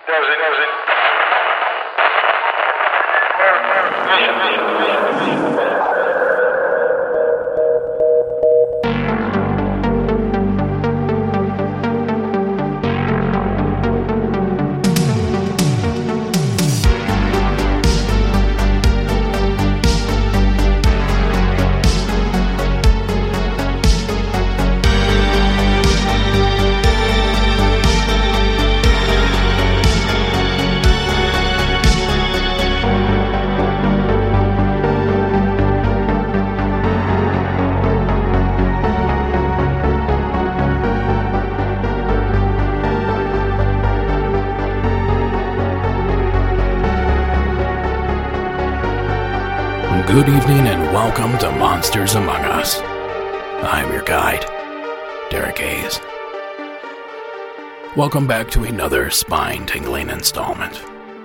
Good evening and welcome to Monsters Among Us. I'm your guide, Derek Hayes. Welcome back to another spine-tingling installment.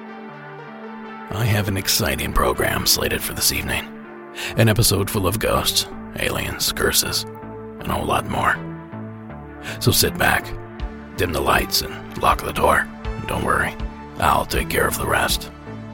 I have an exciting program slated for this evening. An episode full of ghosts, aliens, curses, and a whole lot more. So sit back, dim the lights, and lock the door. Don't worry, I'll take care of the rest.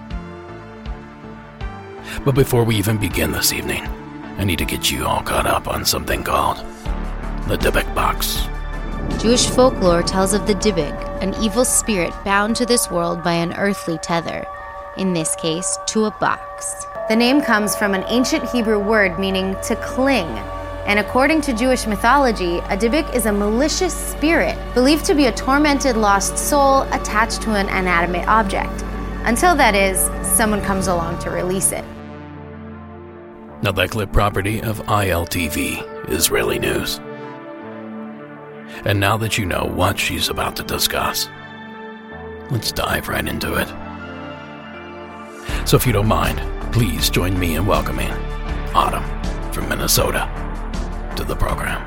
But before we even begin this evening, I need to get you all caught up on something called the Dybbuk Box. Jewish folklore tells of the Dybbuk, an evil spirit bound to this world by an earthly tether, in this case, to a box. The name comes from an ancient Hebrew word meaning to cling, and according to Jewish mythology, a Dybbuk is a malicious spirit believed to be a tormented lost soul attached to an inanimate object, until that is, someone comes along to release it. Now that clip property of ILTV, Israeli News. And now that you know what she's about to discuss, let's dive right into it. So if you don't mind, please join me in welcoming Autumn from Minnesota to the program.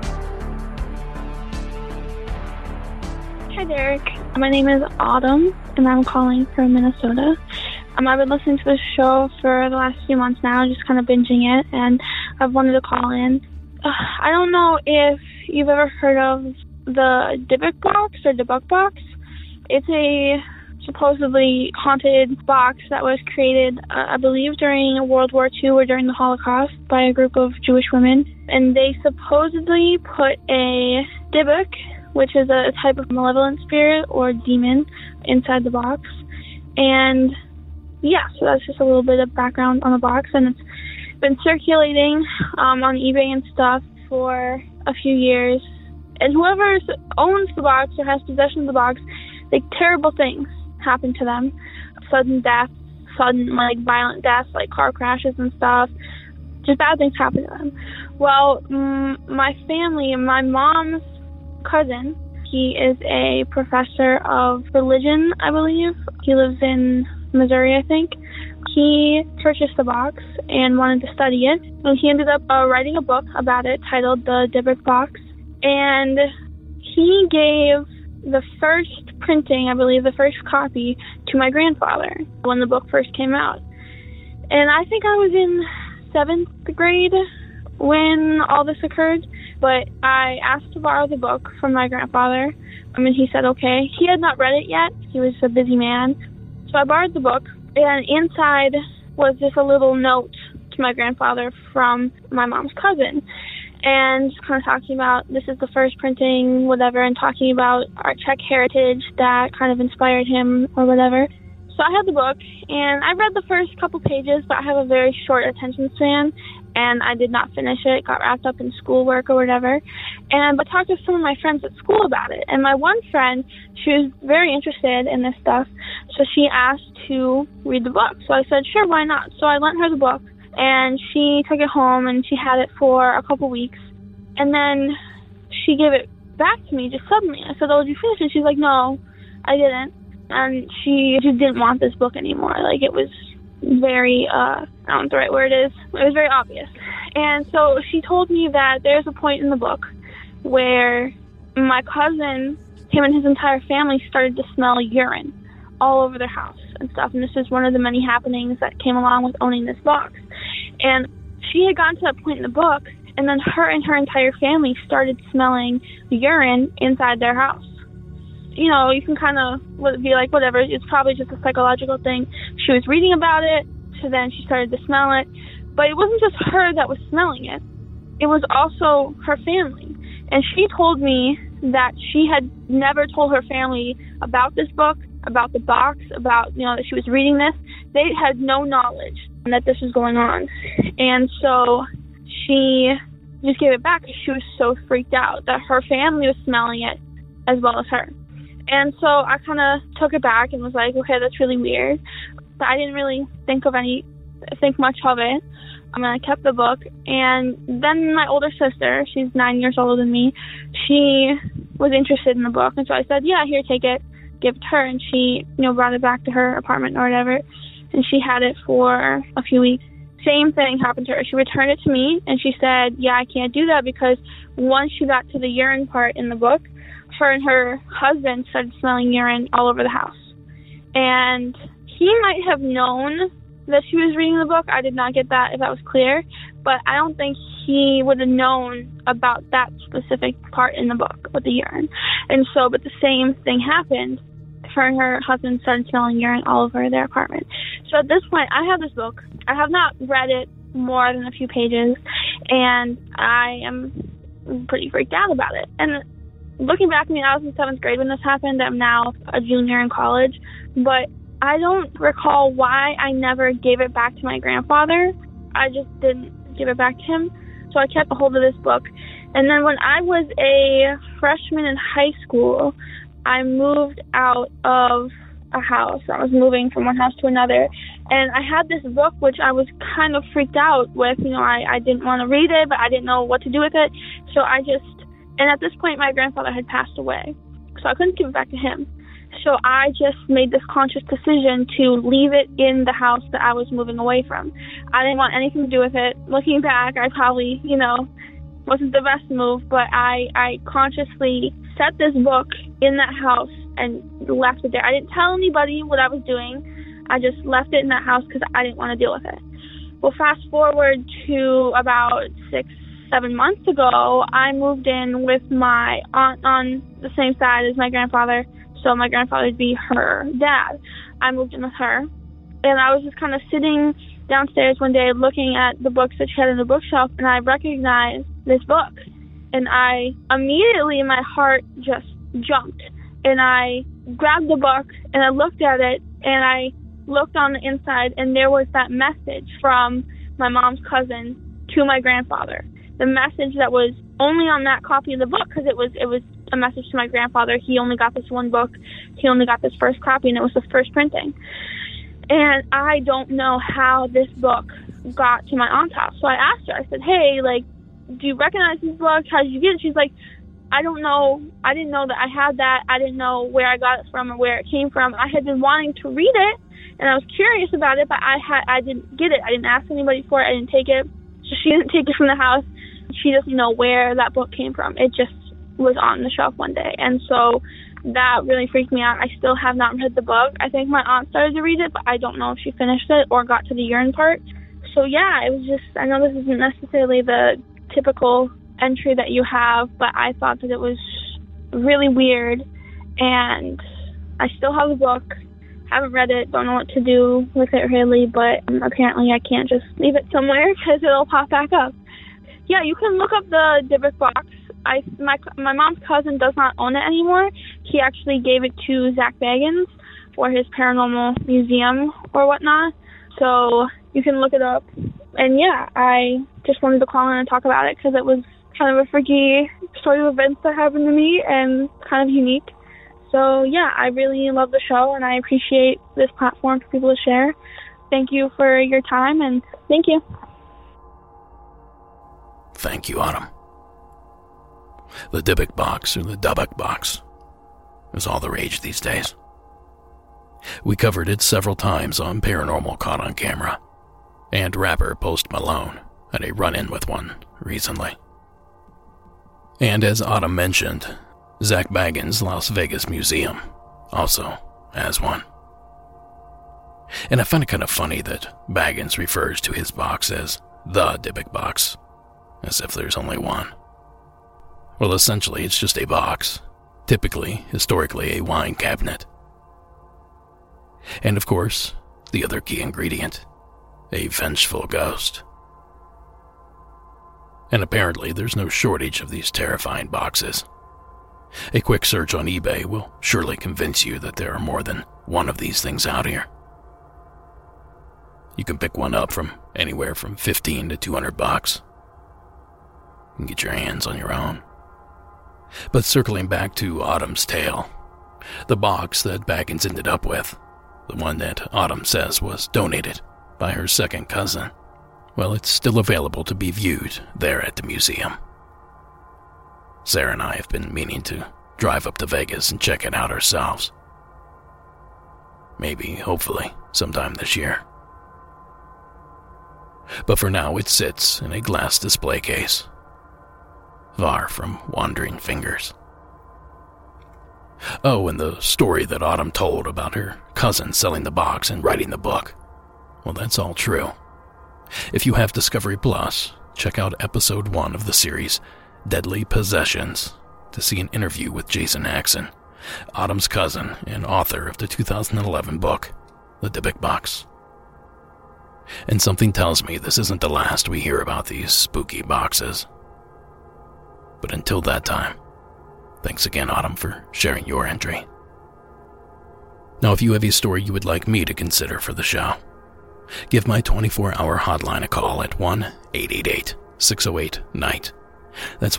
Hi Derek, my name is Autumn and I'm calling from Minnesota. I've been listening to this show for the last few months now, just kind of binging it, and I've wanted to call in. I don't know if you've ever heard of the Dybbuk Box or Dybbuk Box. It's a supposedly haunted box that was created, I believe, during World War II or during the Holocaust by a group of Jewish women. And they supposedly put a Dybbuk, which is a type of malevolent spirit or demon, inside the box. And yeah, so that's just a little bit of background on the box, and it's been circulating on eBay and stuff for a few years. And whoever owns the box or has possession of the box, like terrible things happen to them. Sudden deaths, violent deaths, like car crashes and stuff. Just bad things happen to them. Well, my family, my mom's cousin, he is a professor of religion, I believe. He lives in Missouri, I think. He purchased the box and wanted to study it, and he ended up writing a book about it titled The Dybbuk Box. And he gave the first printing, I believe, the first copy, to my grandfather when the book first came out. And I think I was in 7th grade when all this occurred, but I asked to borrow the book from my grandfather. He said okay. He had not read it yet. He was a busy man. So I borrowed the book, and inside was just a little note to my grandfather from my mom's cousin, and kind of talking about this is the first printing, whatever, and talking about our Czech heritage that kind of inspired him or whatever. So I had the book, and I read the first couple pages, but I have a very short attention span, and I did not finish it. Got wrapped up in schoolwork or whatever. And but talked to some of my friends at school about it. And my one friend, she was very interested in this stuff, so she asked to read the book. So I said, sure, why not? So I lent her the book, and she took it home, and she had it for a couple weeks. And then she gave it back to me just suddenly. I said, oh, did you finish it? She's like, no, I didn't. And she just didn't want this book anymore. Like, it was very, I don't know what the right word is. It was very obvious. And so she told me that there's a point in the book where my cousin, him and his entire family started to smell urine all over their house and stuff. And this is one of the many happenings that came along with owning this box. And she had gotten to that point in the book, and then her and her entire family started smelling urine inside their house. you can kind of be like, whatever, it's probably just a psychological thing. She was reading about it, so then she started to smell it. But it wasn't just her that was smelling it. It was also her family. And she told me that she had never told her family about this book, about the box, about, that she was reading this. They had no knowledge that this was going on. And so she just gave it back because she was so freaked out that her family was smelling it as well as her. And so I kind of took it back and was like, okay, that's really weird. But I didn't really think much of it. I kept the book. And then my older sister, she's 9 years older than me, she was interested in the book. And so I said, yeah, here, take it, give it to her. And she, brought it back to her apartment or whatever. And she had it for a few weeks. Same thing happened to her. She returned it to me, and she said, yeah, I can't do that because once she got to the urine part in the book, her and her husband started smelling urine all over the house. And he might have known that she was reading the book. I did not get that, if that was clear. But I don't think he would have known about that specific part in the book with the urine. And so, but the same thing happened. Her and her husband started smelling urine all over their apartment. So at this point, I have this book. I have not read it more than a few pages, and I am pretty freaked out about it. And looking back, I was in 7th grade when this happened. I'm now a junior in college, but I don't recall why I never gave it back to my grandfather. I just didn't give it back to him. So I kept a hold of this book. And then when I was a freshman in high school, I moved out of a house. I was moving from one house to another. And I had this book, which I was kind of freaked out with. I didn't want to read it, but I didn't know what to do with it. So and at this point, my grandfather had passed away. So I couldn't give it back to him. So I just made this conscious decision to leave it in the house that I was moving away from. I didn't want anything to do with it. Looking back, I probably, wasn't the best move, but I consciously set this book in that house and left it there. I didn't tell anybody what I was doing. I just left it in that house because I didn't want to deal with it. Well, fast forward to about 6-7 months ago, I moved in with my aunt on the same side as my grandfather. So my grandfather would be her dad. I moved in with her. And I was just kind of sitting downstairs one day looking at the books that she had in the bookshelf, and I recognized this book. And I immediately, my heart just jumped. And I grabbed the book, and I looked at it, and I looked on the inside, and there was that message from my mom's cousin to my grandfather. The message that was only on that copy of the book, because it was a message to my grandfather. He only got this one book. He only got this first copy, and it was the first printing. And I don't know how this book got to my aunt's house. So I asked her, I said, hey, do you recognize this book? How did you get it? She's like, I don't know. I didn't know that I had that. I didn't know where I got it from or where it came from. I had been wanting to read it, and I was curious about it, but I didn't get it. I didn't ask anybody for it. I didn't take it. So she didn't take it from the house. She doesn't know where that book came from. It just was on the shelf one day. And so that really freaked me out. I still have not read the book. I think my aunt started to read it, but I don't know if she finished it or got to the urine part. So yeah, it was just, I know this isn't necessarily the typical entry that you have, but I thought that it was really weird. And I still have the book. Haven't read it, don't know what to do with it really, but apparently I can't just leave it somewhere because it'll pop back up. Yeah, you can look up the Dybbuk box. My mom's cousin does not own it anymore. He actually gave it to Zak Bagans for his paranormal museum or whatnot. So you can look it up. And yeah, I just wanted to call in and talk about it because it was kind of a freaky story of events that happened to me and kind of unique. So yeah, I really love the show and I appreciate this platform for people to share. Thank you for your time and thank you. Thank you, Autumn. The Dybbuk box, or the Dybbuk box, is all the rage these days. We covered it several times on Paranormal Caught on Camera, and rapper Post Malone had a run-in with one recently. And as Autumn mentioned, Zak Bagans' Las Vegas Museum also has one. And I find it kind of funny that Bagans refers to his box as the Dybbuk box, as if there's only one. Well, essentially, it's just a box typically, historically, a wine cabinet. And of course, the other key ingredient, a vengeful ghost. And apparently there's no shortage of these terrifying boxes. A quick search on eBay will surely convince you that there are more than one of these things out here. You can pick one up from anywhere from $15 to $200. And get your hands on your own. But circling back to Autumn's tale, the box that Baggins ended up with, the one that Autumn says was donated by her second cousin, well, it's still available to be viewed there at the museum. Sarah and I have been meaning to drive up to Vegas and check it out ourselves. Maybe, hopefully, sometime this year. But for now, it sits in a glass display case, far from wandering fingers. Oh, and the story that Autumn told about her cousin selling the box and writing the book, well, that's all true. If you have Discovery Plus, check out episode 1 of the series, Deadly Possessions, to see an interview with Jason Axon, Autumn's cousin and author of the 2011 book, The Dybbuk Box. And something tells me this isn't the last we hear about these spooky boxes. But until that time, thanks again, Autumn, for sharing your entry. Now, if you have a story you would like me to consider for the show, give my 24-hour hotline a call at 1-888-608-NIGHT. That's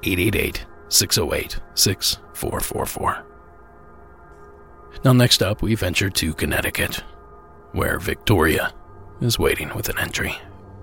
1-888-608-6444. Now, next up, we venture to Connecticut, where Victoria is waiting with an entry.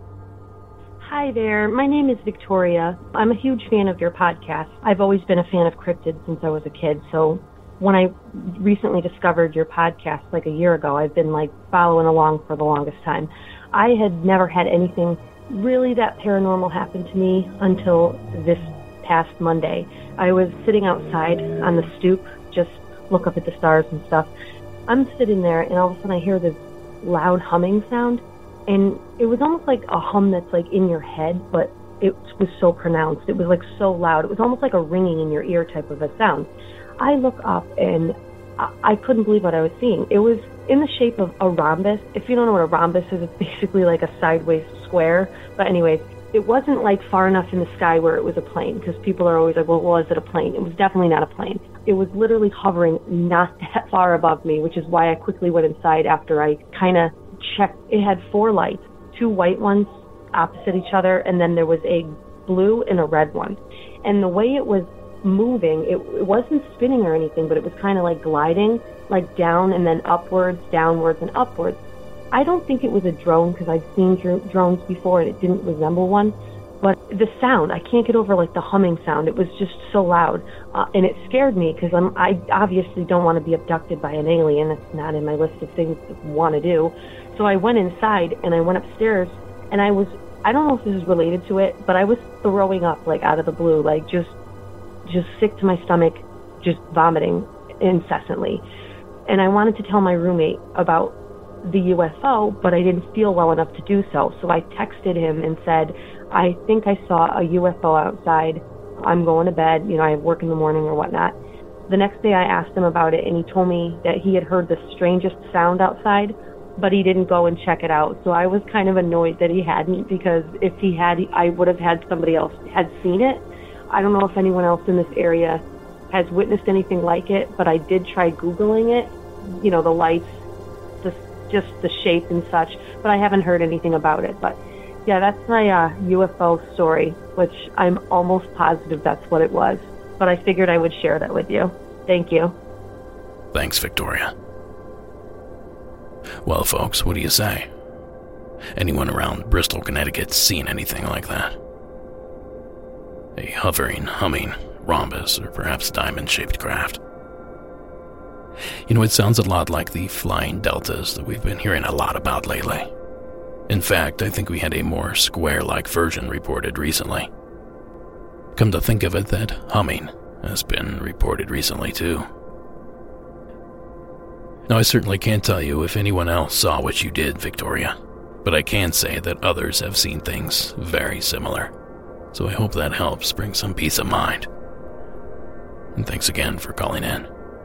Hi there, my name is Victoria. I'm a huge fan of your podcast. I've always been a fan of cryptids since I was a kid, so when I recently discovered your podcast like a year ago, I've been following along for the longest time. I had never had anything really that paranormal happen to me until this past Monday. I was sitting outside on the stoop, just look up at the stars and stuff. I'm sitting there and all of a sudden I hear this loud humming sound. And it was almost like a hum that's in your head, but it was so pronounced. It was so loud. It was almost like a ringing in your ear type of a sound. I look up and I couldn't believe what I was seeing. It was in the shape of a rhombus. If you don't know what a rhombus is, it's basically like a sideways square. But anyways, it wasn't far enough in the sky where it was a plane, because people are always well, is it a plane? It was definitely not a plane. It was literally hovering not that far above me, which is why I quickly went inside after I kind of checked. It had 4 lights, 2 white ones opposite each other, and then there was a blue and a red one. And the way it was moving, it wasn't spinning or anything, but it was kind of gliding, down and then upwards, downwards and upwards. I don't think it was a drone, because I've seen drones before and it didn't resemble one. But the sound, I can't get over the humming sound. It was just so loud, and it scared me because I obviously don't want to be abducted by an alien. It's not in my list of things to want to do. So I went inside and I went upstairs, and I don't know if this is related to it, but I was throwing up out of the blue, just sick to my stomach, just vomiting incessantly. And I wanted to tell my roommate about the UFO, but I didn't feel well enough to do so. So I texted him and said, I think I saw a UFO outside. I'm going to bed. I have work in the morning or whatnot. The next day I asked him about it, and he told me that he had heard the strangest sound outside, but he didn't go and check it out. So I was kind of annoyed that he hadn't, because if he had, I would have had somebody else had seen it. I don't know if anyone else in this area has witnessed anything like it, but I did try Googling it, the lights, just the shape and such, but I haven't heard anything about it. But yeah, that's my UFO story, which I'm almost positive that's what it was. But I figured I would share that with you. Thank you. Thanks, Victoria. Well, folks, what do you say? Anyone around Bristol, Connecticut seen anything like that? A hovering, humming rhombus, or perhaps diamond-shaped craft? It sounds a lot like the flying deltas that we've been hearing a lot about lately. In fact, I think we had a more square-like version reported recently. Come to think of it, that humming has been reported recently too. Now, I certainly can't tell you if anyone else saw what you did, Victoria, but I can say that others have seen things very similar, so I hope that helps bring some peace of mind. And thanks again for calling in.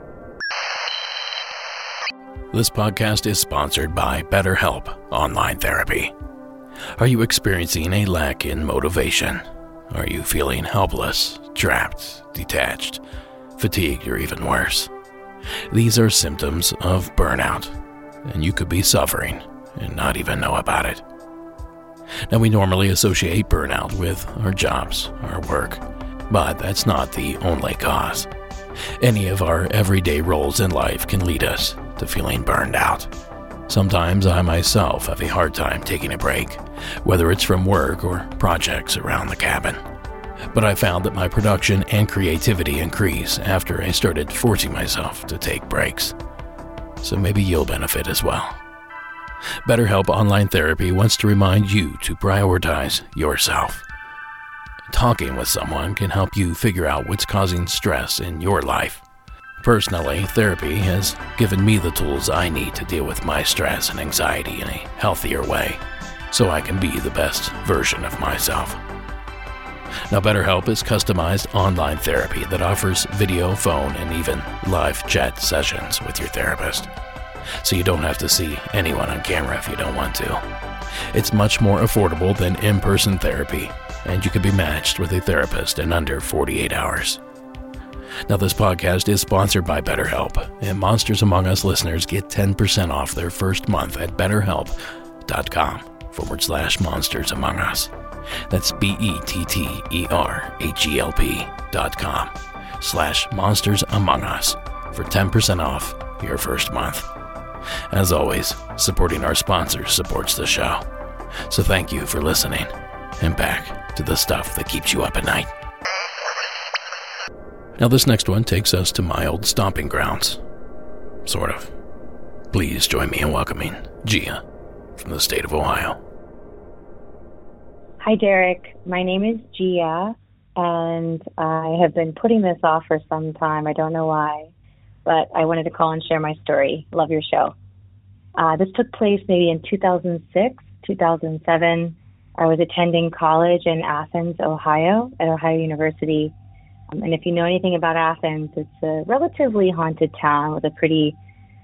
This podcast is sponsored by BetterHelp Online Therapy. Are you experiencing a lack in motivation? Are you feeling helpless, trapped, detached, fatigued, or even worse? These are symptoms of burnout, and you could be suffering and not even know about it. Now, we normally associate burnout with our jobs, our work, but that's not the only cause. Any of our everyday roles in life can lead us to feeling burned out. Sometimes I myself have a hard time taking a break, whether it's from work or projects around the cabin. But I found that my production and creativity increase after I started forcing myself to take breaks. So maybe you'll benefit as well. BetterHelp Online Therapy wants to remind you to prioritize yourself. Talking with someone can help you figure out what's causing stress in your life. Personally, therapy has given me the tools I need to deal with my stress and anxiety in a healthier way, so I can be the best version of myself. Now, BetterHelp is customized online therapy that offers video, phone, and even live chat sessions with your therapist, so you don't have to see anyone on camera if you don't want to. It's much more affordable than in-person therapy, and you can be matched with a therapist in under 48 hours. Now, this podcast is sponsored by BetterHelp, and Monsters Among Us listeners get 10% off their first month at betterhelp.com/Monsters Among Us. That's BetterHelp.com/Monsters Among Us for 10% off your first month. As always, supporting our sponsors supports the show. So thank you for listening, and back to the stuff that keeps you up at night. Now, this next one takes us to my old stomping grounds. Sort of. Please join me in welcoming Gia from the state of Ohio. Hi, Derek. My name is Gia, and I have been putting this off for some time. I don't know why, but I wanted to call and share my story. Love your show. This took place maybe in 2006, 2007. I was attending college in Athens, Ohio, at Ohio University. And if you know anything about Athens, it's a relatively haunted town with a pretty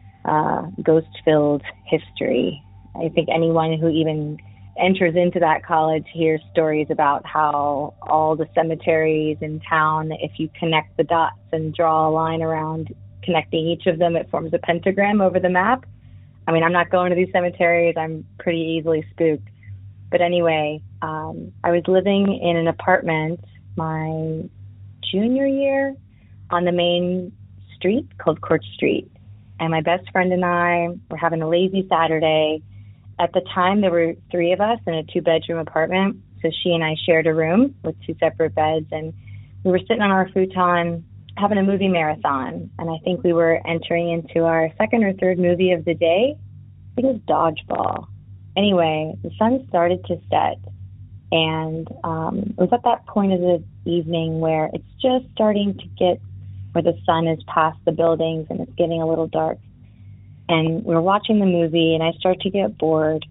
ghost-filled history. I think anyone who even enters into that college hears stories about how all the cemeteries in town, if you connect the dots and draw a line around connecting each of them, it forms a pentagram over the map. I mean, I'm not going to these cemeteries. I'm pretty easily spooked. But anyway, I was living in an apartment my junior year on the main street called Court Street. And my best friend and I were having a lazy Saturday. At the time, there were 3 of us in a 2-bedroom apartment. So she and I shared a room with 2 separate beds. And we were sitting on our futon having a movie marathon. And I think we were entering into our 2nd or 3rd movie of the day. I think it was Dodgeball. Anyway, the sun started to set. And it was at that point of the evening where it's just starting to get where the sun is past the buildings and it's getting a little dark. And we're watching the movie and I start to get bored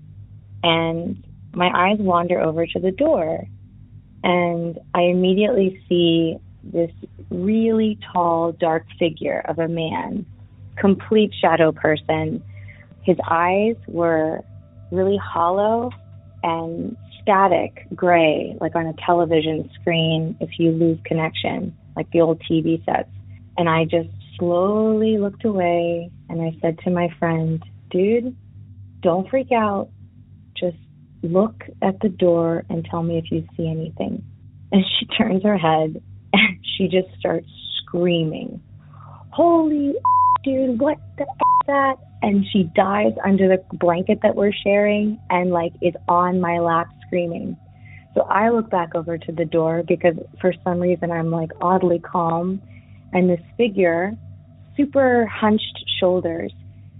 and my eyes wander over to the door. And I immediately see this really tall, dark figure of a man, complete shadow person. His eyes were really hollow and static gray, like on a television screen if you lose connection, like the old TV sets. And I just slowly looked away and I said to my friend, dude, don't freak out. Just look at the door and tell me if you see anything. And she turns her head and she just starts screaming, holy dude, what the is that? And she dives under the blanket that we're sharing and like is on my lap screaming. So I look back over to the door because for some reason I'm like oddly calm. And this figure, super hunched shoulders,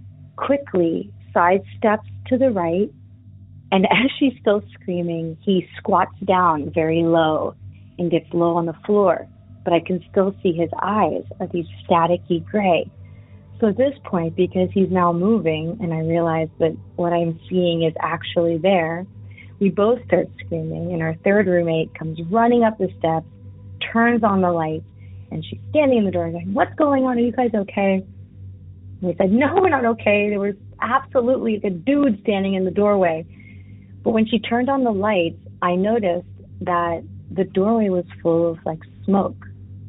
quickly sidesteps to the right. And as she's still screaming, he squats down very low and gets low on the floor. But I can still see his eyes are these staticky gray. So at this point, because he's now moving and I realize that what I'm seeing is actually there, we both start screaming and our 3rd roommate comes running up the steps, turns on the lights, And she's standing in the door going, "What's going on? Are you guys okay?" And we said, "No, we're not okay." There was absolutely a dude standing in the doorway. But when she turned on the lights, I noticed that the doorway was full of like smoke.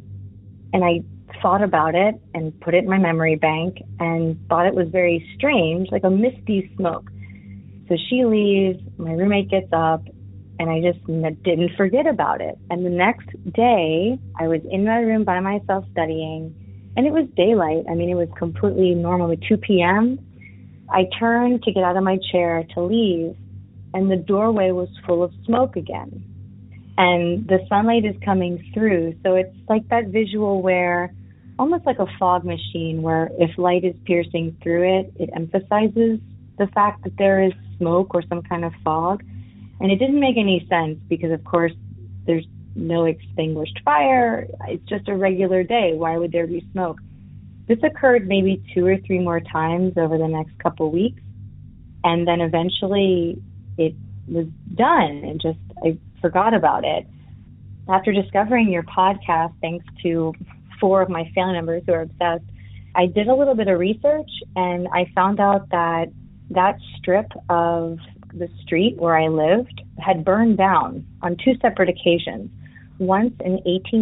And I thought about it and put it in my memory bank and thought it was very strange, like a misty smoke. So she leaves, my roommate gets up, and I just didn't forget about it. And the next day, I was in my room by myself studying, and it was daylight. I mean, it was completely normal. At 2 p.m., I turned to get out of my chair to leave, and the doorway was full of smoke again. And the sunlight is coming through, so it's like that visual where, almost like a fog machine, where if light is piercing through it, it emphasizes the fact that there is smoke or some kind of fog. And it didn't make any sense because, of course, there's no extinguished fire. It's just a regular day. Why would there be smoke? This occurred maybe 2 or 3 more times over the next couple of weeks. And then eventually it was done and just I forgot about it. After discovering your podcast, thanks to 4 of my family members who are obsessed, I did a little bit of research and I found out that that strip of the street where I lived had burned down on 2 separate occasions. Once in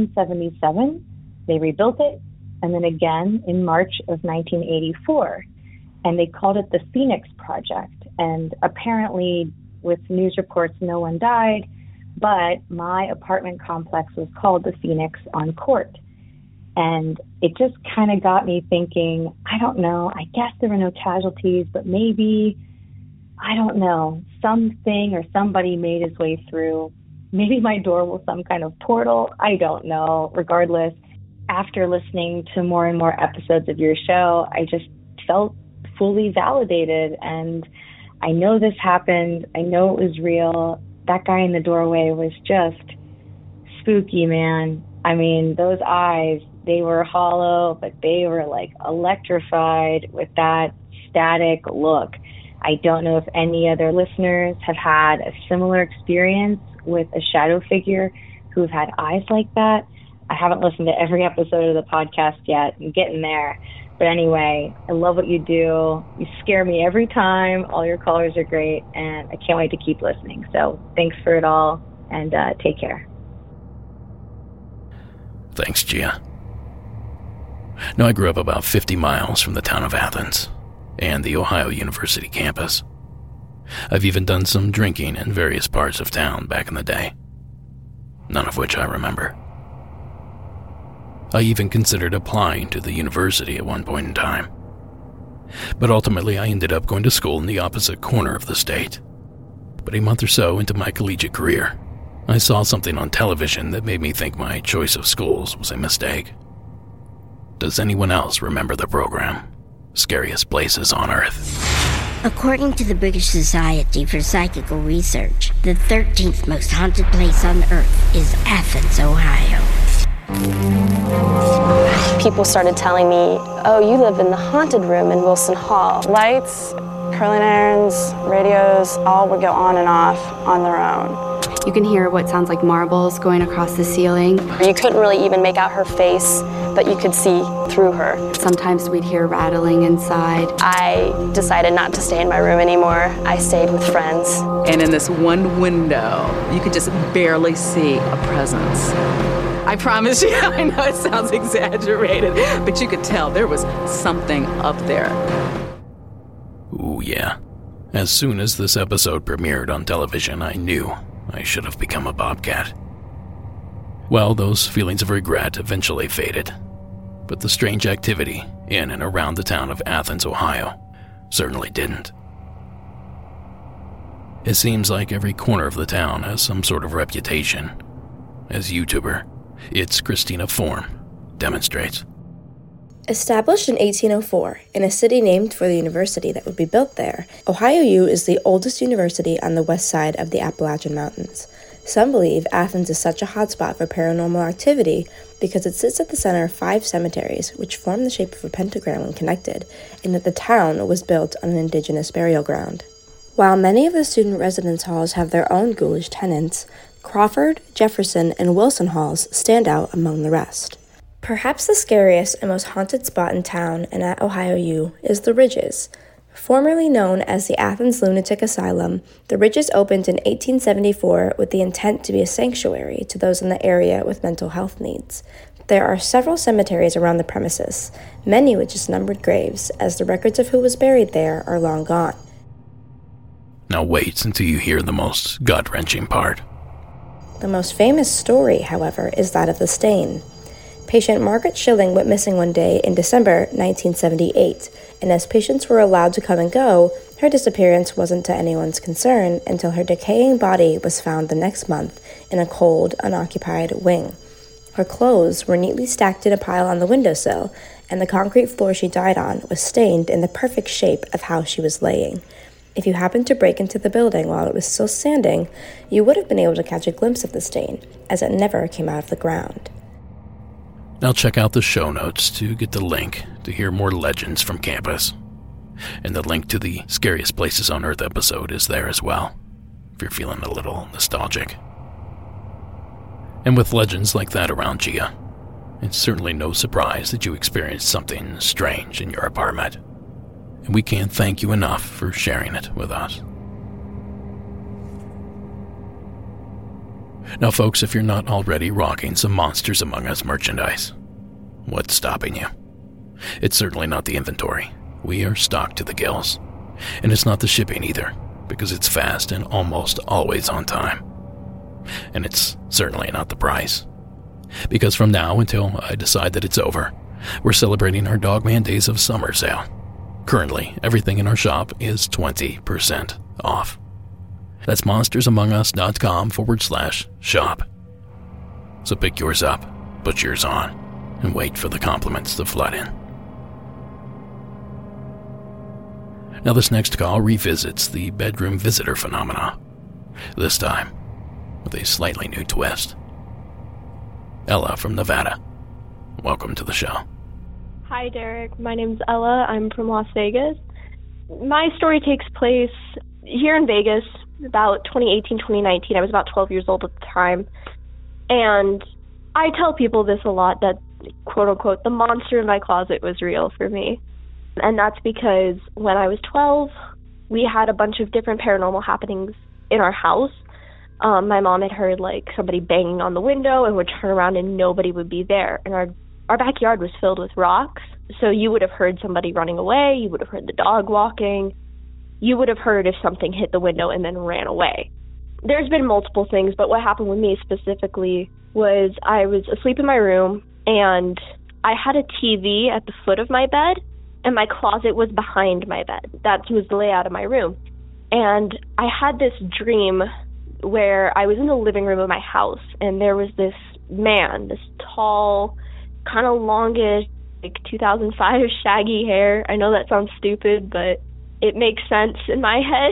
1877, they rebuilt it, and then again in March of 1984. And they called it the Phoenix Project. And apparently, with news reports, no one died, but my apartment complex was called the Phoenix on Court. And it just kind of got me thinking, I don't know, I guess there were no casualties, but maybe, I don't know, something or somebody made his way through. Maybe my door was some kind of portal. I don't know. Regardless, after listening to more and more episodes of your show, I just felt fully validated. And I know this happened. I know it was real. That guy in the doorway was just spooky, man. I mean, those eyes, they were hollow, but they were like electrified with that static look. I don't know if any other listeners have had a similar experience with a shadow figure who've had eyes like that. I haven't listened to every episode of the podcast yet. I'm getting there. But anyway, I love what you do. You scare me every time. All your callers are great, and I can't wait to keep listening. So thanks for it all, and take care. Thanks, Gia. Now, I grew up about 50 miles from the town of Athens and the Ohio University campus. I've even done some drinking in various parts of town back in the day, none of which I remember. I even considered applying to the university at one point in time. But ultimately, I ended up going to school in the opposite corner of the state. But a month or so into my collegiate career, I saw something on television that made me think my choice of schools was a mistake. Does anyone else remember the program, Scariest Places on Earth? According to the British Society for Psychical Research, the 13th most haunted place on Earth is Athens, Ohio. People started telling me, "Oh, you live in the haunted room in Wilson Hall." Lights, curling irons, radios, all would go on and off on their own. You can hear what sounds like marbles going across the ceiling. You couldn't really even make out her face, but you could see through her. Sometimes we'd hear rattling inside. I decided not to stay in my room anymore. I stayed with friends. And in this one window, you could just barely see a presence. I promise you, I know it sounds exaggerated, but you could tell there was something up there. Ooh, yeah. As soon as this episode premiered on television, I knew I should have become a bobcat. Well, those feelings of regret eventually faded, but the strange activity in and around the town of Athens, Ohio, certainly didn't. It seems like every corner of the town has some sort of reputation. As YouTuber, It's Christina Form demonstrates. Established in 1804 in a city named for the university that would be built there, Ohio U is the oldest university on the west side of the Appalachian Mountains. Some believe Athens is such a hotspot for paranormal activity because it sits at the center of 5 cemeteries, which form the shape of a pentagram when connected, and that the town was built on an indigenous burial ground. While many of the student residence halls have their own ghoulish tenants, Crawford, Jefferson, and Wilson halls stand out among the rest. Perhaps the scariest and most haunted spot in town and at Ohio U is the Ridges. Formerly known as the Athens Lunatic Asylum, the Ridges opened in 1874 with the intent to be a sanctuary to those in the area with mental health needs. There are several cemeteries around the premises, many with just numbered graves, as the records of who was buried there are long gone. Now wait until you hear the most gut-wrenching part. The most famous story, however, is that of the stain. Patient Margaret Schilling went missing one day in December 1978, and as patients were allowed to come and go, her disappearance wasn't to anyone's concern until her decaying body was found the next month in a cold, unoccupied wing. Her clothes were neatly stacked in a pile on the windowsill, and the concrete floor she died on was stained in the perfect shape of how she was laying. If you happened to break into the building while it was still standing, you would have been able to catch a glimpse of the stain, as it never came out of the ground. Now check out the show notes to get the link to hear more legends from campus. And the link to the Scariest Places on Earth episode is there as well, if you're feeling a little nostalgic. And with legends like that around Gia, it's certainly no surprise that you experienced something strange in your apartment. And we can't thank you enough for sharing it with us. Now, folks, if you're not already rocking some Monsters Among Us merchandise, what's stopping you? It's certainly not the inventory. We are stocked to the gills. And it's not the shipping either, because it's fast and almost always on time. And it's certainly not the price. Because from now until I decide that it's over, we're celebrating our Dogman Days of Summer sale. Currently, everything in our shop is 20% off. That's monstersamongus.com/shop. So pick yours up, put yours on, and wait for the compliments to flood in. Now this next call revisits the bedroom visitor phenomena, this time with a slightly new twist. Ella from Nevada, welcome to the show. Hi, Derek. My name's Ella. I'm from Las Vegas. My story takes place here in Vegas, about 2018, 2019. I was about 12 years old at the time. And I tell people this a lot, that, quote unquote, the monster in my closet was real for me. And that's because when I was 12, we had a bunch of different paranormal happenings in our house. My mom had heard, like, somebody banging on the window and would turn around and nobody would be there. And our backyard was filled with rocks, so you would have heard somebody running away, you would have heard the dog walking, you would have heard if something hit the window and then ran away. There's been multiple things, but what happened with me specifically was I was asleep in my room, and I had a TV at the foot of my bed, and my closet was behind my bed. That was the layout of my room. And I had this dream where I was in the living room of my house, and there was this man, this tall, kind of longish, like 2005 shaggy hair. I know that sounds stupid, but it makes sense in my head.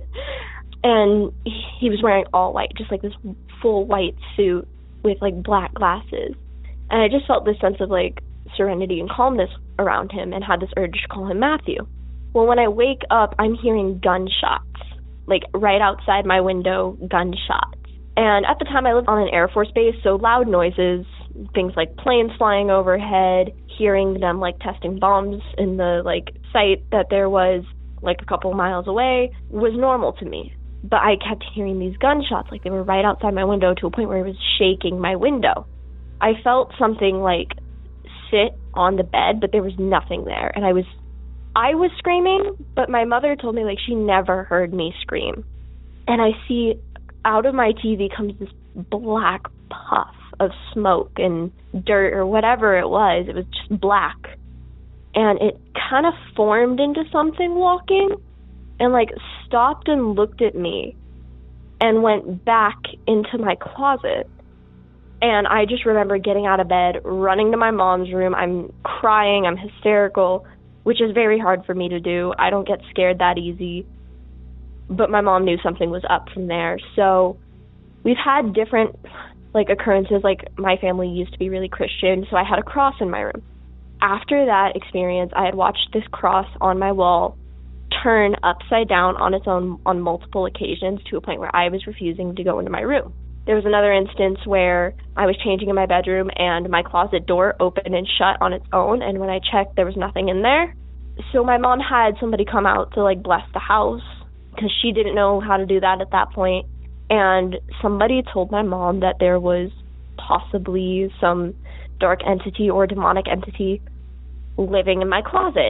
And he was wearing all white, just like this full white suit with like black glasses. And I just felt this sense of like serenity and calmness around him and had this urge to call him Matthew. Well, when I wake up, I'm hearing gunshots, like right outside my window, gunshots. And at the time I lived on an Air Force base, so loud noises, things like planes flying overhead, hearing them like testing bombs in the like site that there was like a couple miles away was normal to me. But I kept hearing these gunshots, like they were right outside my window to a point where it was shaking my window. I felt something like sit on the bed, but there was nothing there. And I was screaming, but my mother told me like she never heard me scream. And I see out of my TV comes this black puff of smoke and dirt or whatever it was. It was just black. And it kind of formed into something walking and like stopped and looked at me and went back into my closet. And I just remember getting out of bed, running to my mom's room. I'm crying, I'm hysterical, which is very hard for me to do. I don't get scared that easy. But my mom knew something was up from there. So we've had different like occurrences. Like my family used to be really Christian, so I had a cross in my room. After that experience, I had watched this cross on my wall turn upside down on its own on multiple occasions to a point where I was refusing to go into my room. There was another instance where I was changing in my bedroom and my closet door opened and shut on its own, and when I checked, there was nothing in there. So my mom had somebody come out to, like, bless the house because she didn't know how to do that at that point. And somebody told my mom that there was possibly some dark entity or demonic entity living in my closet.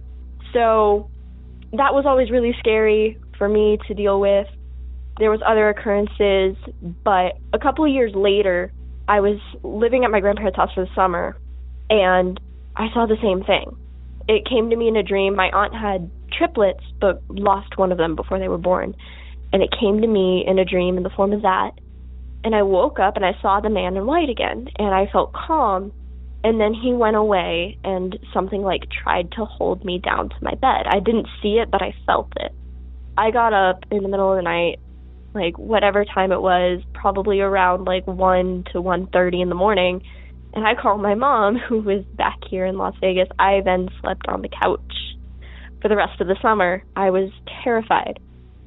So that was always really scary for me to deal with. There was other occurrences, but a couple of years later, I was living at my grandparents' house for the summer, and I saw the same thing. It came to me in a dream. My aunt had triplets, but lost one of them before they were born. And it came to me in a dream in the form of that. And I woke up and I saw the man in white again, and I felt calm. And then he went away, and something, like, tried to hold me down to my bed. I didn't see it, but I felt it. I got up in the middle of the night, like, whatever time it was, probably around, like, 1 to 1:30 in the morning, and I called my mom, who was back here in Las Vegas. I then slept on the couch for the rest of the summer. I was terrified.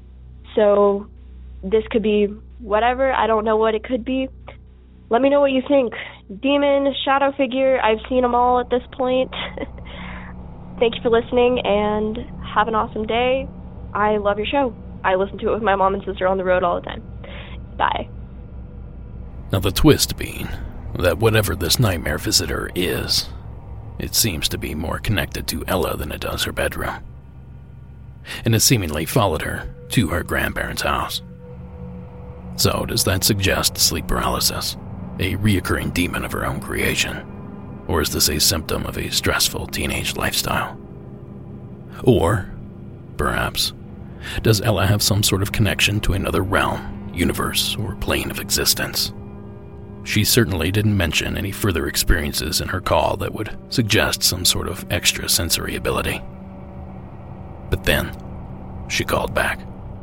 So this could be whatever. I don't know what it could be. Let me know what you think. Demon, shadow figure, I've seen them all at this point. Thank you for listening, and have an awesome day. I love your show. I listen to it with my mom and sister on the road all the time. Bye. Now the twist being that whatever this nightmare visitor is, it seems to be more connected to Ella than it does her bedroom. And it seemingly followed her to her grandparents' house. So does that suggest sleep paralysis, a reoccurring demon of her own creation? Or is this a symptom of a stressful teenage lifestyle? Or, perhaps, does Ella have some sort of connection to another realm, universe, or plane of existence? She certainly didn't mention any further experiences in her call that would suggest some sort of extrasensory ability. But then, she called back.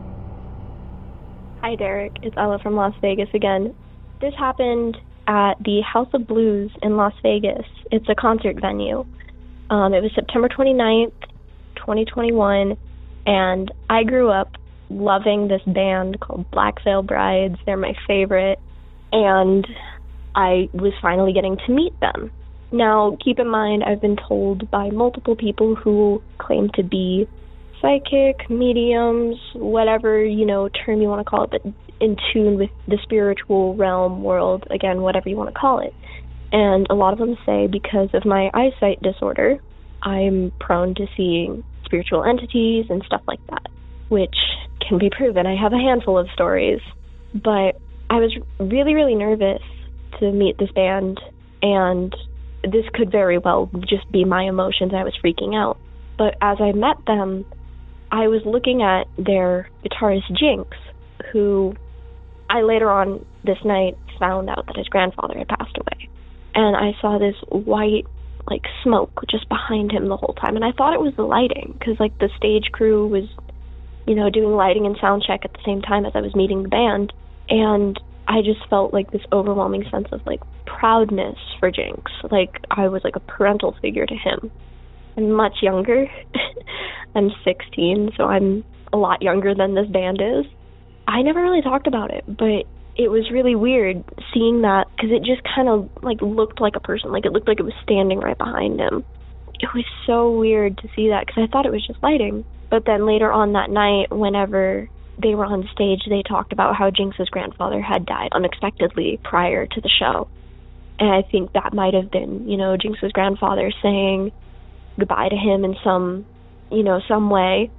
Hi, Derek. It's Ella from Las Vegas again. This happened at the House of Blues in Las Vegas. It's a concert venue. It was September 29th, 2021, and I grew up loving this band called Black Veil Brides. They're my favorite, and I was finally getting to meet them. Now, keep in mind, I've been told by multiple people who claim to be psychic, mediums, whatever, term you want to call it, but in tune with the spiritual realm, world, again, whatever you want to call it. And a lot of them say because of my eyesight disorder, I'm prone to seeing spiritual entities and stuff like that, which can be proven. I have a handful of stories, but I was really, really nervous to meet this band, and this could very well just be my emotions. I was freaking out. But as I met them, I was looking at their guitarist Jinx, who I later on this night found out that his grandfather had passed away. And I saw this white, smoke just behind him the whole time. And I thought it was the lighting, because, the stage crew was, doing lighting and sound check at the same time as I was meeting the band. And I just felt, this overwhelming sense of, proudness for Jinx. I was, a parental figure to him. I'm much younger. I'm 16, so I'm a lot younger than this band is. I never really talked about it, but it was really weird seeing that, because it just kind of, looked like a person. It looked like it was standing right behind him. It was so weird to see that, because I thought it was just lighting. But then later on that night, whenever they were on stage, they talked about how Jinx's grandfather had died unexpectedly prior to the show. And I think that might have been, Jinx's grandfather saying goodbye to him in some way.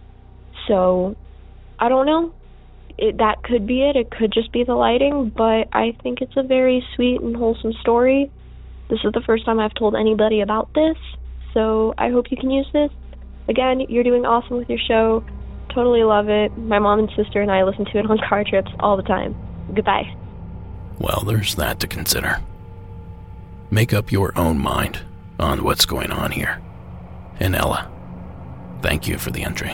So, I don't know. That could be it. It could just be the lighting, but I think it's a very sweet and wholesome story. This is the first time I've told anybody about this, so I hope you can use this. Again, you're doing awesome with your show. Totally love it. My mom and sister and I listen to it on car trips all the time. Goodbye. Well, there's that to consider. Make up your own mind on what's going on here. And Ella, thank you for the entry.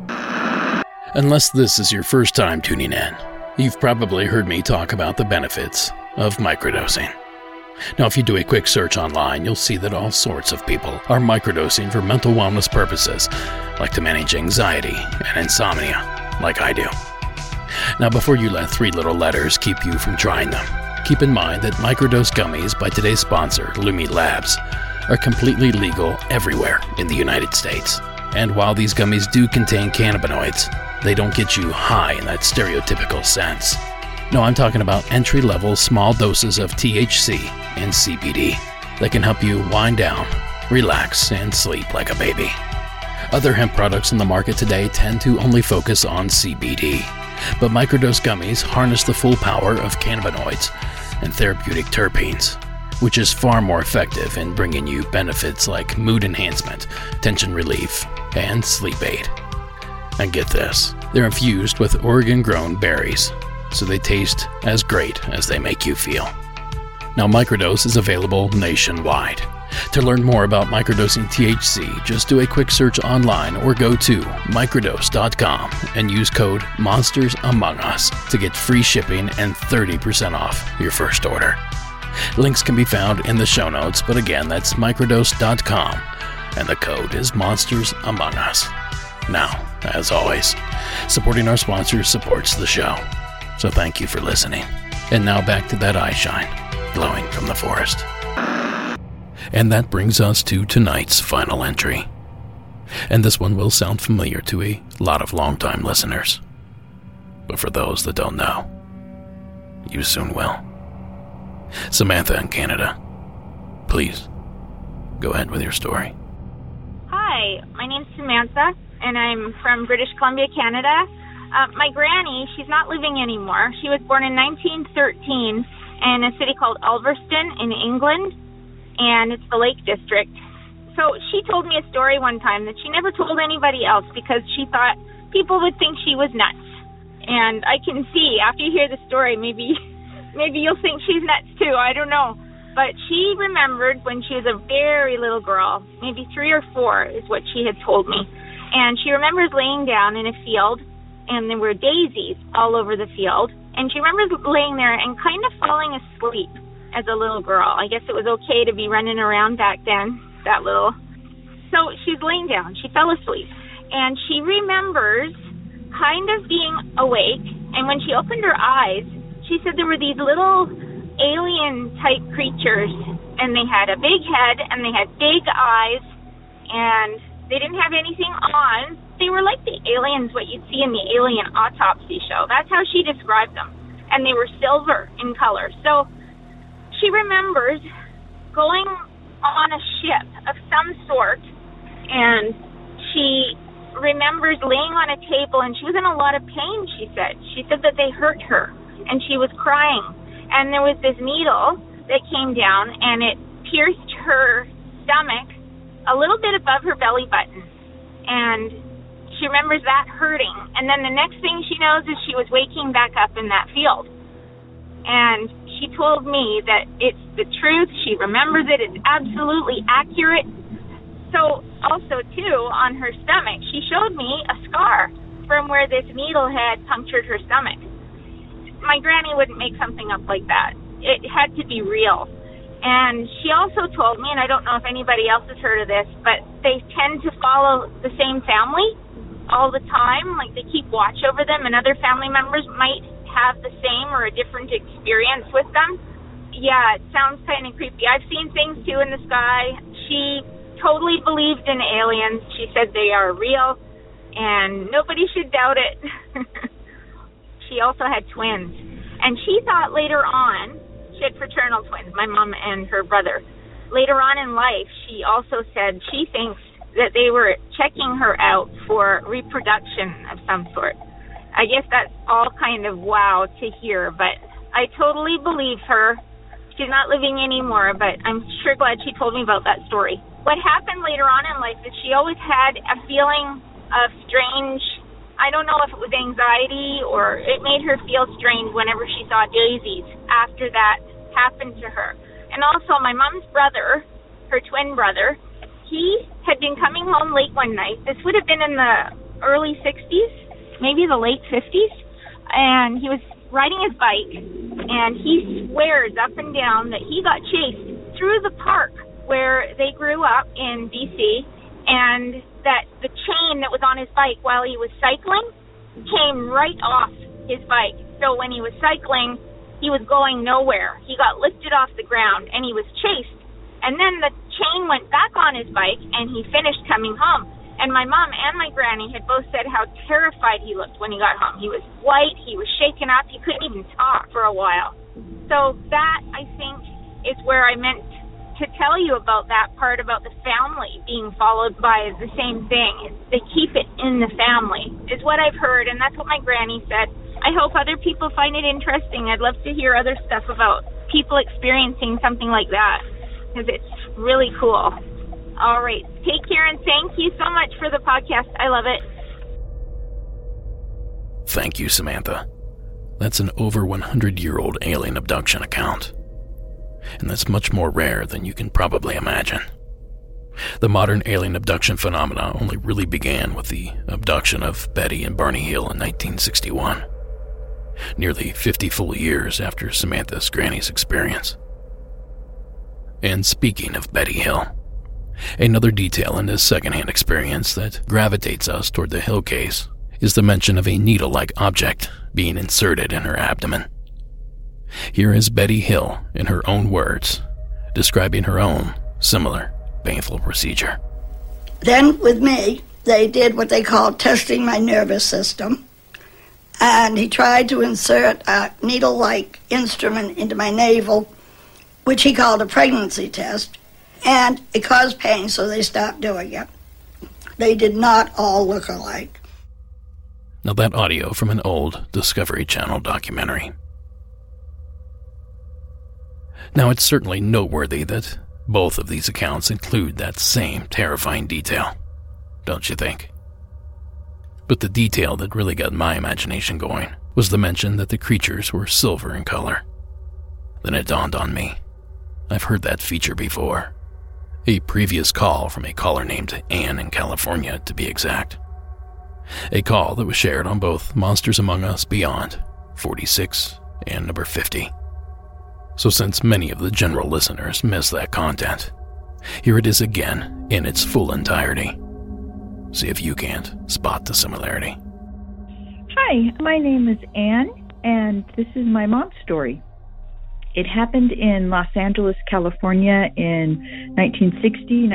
Unless this is your first time tuning in, you've probably heard me talk about the benefits of microdosing. Now, if you do a quick search online, you'll see that all sorts of people are microdosing for mental wellness purposes, like to manage anxiety and insomnia, like I do. Now, before you let 3 little letters keep you from trying them, keep in mind that microdose gummies by today's sponsor, Lumi Labs, are completely legal everywhere in the United States. And while these gummies do contain cannabinoids, they don't get you high in that stereotypical sense. No, I'm talking about entry-level small doses of THC and CBD that can help you wind down, relax, and sleep like a baby. Other hemp products in the market today tend to only focus on CBD, but microdose gummies harness the full power of cannabinoids and therapeutic terpenes, which is far more effective in bringing you benefits like mood enhancement, tension relief, and sleep aid. And get this, they're infused with Oregon-grown berries, so they taste as great as they make you feel. Now, Microdose is available nationwide. To learn more about microdosing THC, just do a quick search online or go to microdose.com and use code MonstersAmongUs to get free shipping and 30% off your first order. Links can be found in the show notes, but again, that's microdose.com, and the code is MonstersAmongUs. Now, as always, supporting our sponsors supports the show, so thank you for listening. And now back to that eye shine, glowing from the forest. And that brings us to tonight's final entry. And this one will sound familiar to a lot of longtime listeners. But for those that don't know, you soon will. Samantha in Canada, please, go ahead with your story. Hi, my name's Samantha, and I'm from British Columbia, Canada. My granny, she's not living anymore. She was born in 1913 in a city called Ulverston in England, and it's the Lake District. So she told me a story one time that she never told anybody else because she thought people would think she was nuts. And I can see, after you hear the story, maybe you'll think she's nuts too, I don't know. But she remembered when she was a very little girl, maybe 3 or 4 is what she had told me. And she remembers laying down in a field, and there were daisies all over the field. And she remembers laying there and kind of falling asleep as a little girl. I guess it was okay to be running around back then, that little. So she's laying down. She fell asleep. And she remembers kind of being awake. And when she opened her eyes, she said there were these little alien-type creatures. And they had a big head, and they had big eyes, and they didn't have anything on. They were like the aliens, what you'd see in the Alien Autopsy show. That's how she described them. And they were silver in color. So she remembers going on a ship of some sort, and she remembers laying on a table, and she was in a lot of pain, she said. She said that they hurt her, and she was crying. And there was this needle that came down, and it pierced her stomach a little bit above her belly button. And she remembers that hurting. And then the next thing she knows is she was waking back up in that field. And she told me that it's the truth. She remembers it. It's absolutely accurate. So also, too, on her stomach, she showed me a scar from where this needle had punctured her stomach. My granny wouldn't make something up like that. It had to be real. And she also told me, and I don't know if anybody else has heard of this, but they tend to follow the same family all the time. Like, they keep watch over them, and other family members might have the same or a different experience with them. Yeah, it sounds kind of creepy. I've seen things, too, in the sky. She totally believed in aliens. She said they are real, and nobody should doubt it. She also had twins. And she thought later on, she had fraternal twins, my mom and her brother. Later on in life, she also said she thinks that they were checking her out for reproduction of some sort. I guess that's all kind of wow to hear, but I totally believe her. She's not living anymore, but I'm sure glad she told me about that story. What happened later on in life is she always had a feeling of strange, I don't know if it was anxiety or it made her feel strange whenever she saw daisies after that happened to her. And also my mom's brother, her twin brother, he had been coming home late one night. This would have been in the early 60s, maybe the late 50s, and he was riding his bike, and he swears up and down that he got chased through the park where they grew up in BC, and that the chain that was on his bike while he was cycling came right off his bike. So when he was cycling, he was going nowhere. He got lifted off the ground and he was chased. And then the chain went back on his bike and he finished coming home. And my mom and my granny had both said how terrified he looked when he got home. He was white, he was shaken up, he couldn't even talk for a while. So that, I think, is where I meant to tell you about that part about the family being followed by the same thing. They keep it in the family, is what I've heard, and that's what my granny said. I hope other people find it interesting. I'd love to hear other stuff about people experiencing something like that, because it's really cool. All right. Take care, and thank you so much for the podcast. I love it. Thank you, Samantha. That's an over 100-year-old alien abduction account. And that's much more rare than you can probably imagine. The modern alien abduction phenomena only really began with the abduction of Betty and Barney Hill in 1961, nearly 50 full years after Samantha's granny's experience. And speaking of Betty Hill, another detail in this secondhand experience that gravitates us toward the Hill case is the mention of a needle-like object being inserted in her abdomen. Here is Betty Hill, in her own words, describing her own similar painful procedure. Then with me, they did what they called testing my nervous system, and he tried to insert a needle-like instrument into my navel, which he called a pregnancy test, and it caused pain, so they stopped doing it. They did not all look alike. Now that audio from an old Discovery Channel documentary. Now it's certainly noteworthy that both of these accounts include that same terrifying detail, don't you think? But the detail that really got my imagination going was the mention that the creatures were silver in color. Then it dawned on me. I've heard that feature before. A previous call from a caller named Anne in California, to be exact. A call that was shared on both Monsters Among Us Beyond 46 and number 50. So since many of the general listeners missed that content, here it is again in its full entirety. See if you can't spot the similarity. Hi, my name is Anne, and this is my mom's story. It happened in Los Angeles, California in 1960,